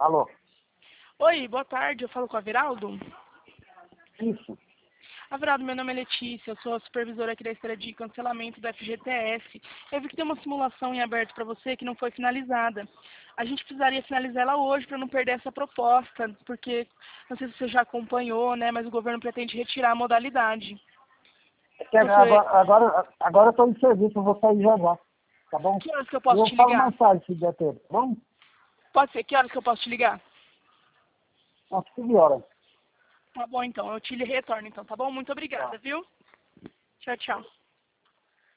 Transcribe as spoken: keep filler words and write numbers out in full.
Alô? Oi, boa tarde, eu falo com a Viraldo. Isso. Aviraldo, meu nome é Letícia, eu sou a supervisora aqui da esteira de cancelamento da F G T S. Eu vi que tem uma simulação em aberto para você que não foi finalizada. A gente precisaria finalizar ela hoje para não perder essa proposta, porque não sei se você já acompanhou, né, mas o governo pretende retirar a modalidade. É que Você... agora, agora, agora eu estou em serviço, eu vou sair já já, tá bom? Que horas que eu posso Eu te falo ligar? mais tarde se der tempo, tá bom? Pode ser, que horas que eu posso te ligar? Umas quinze horas. Tá bom então, eu te retorno então, tá bom? Muito obrigada, Tá. viu? Tchau, tchau.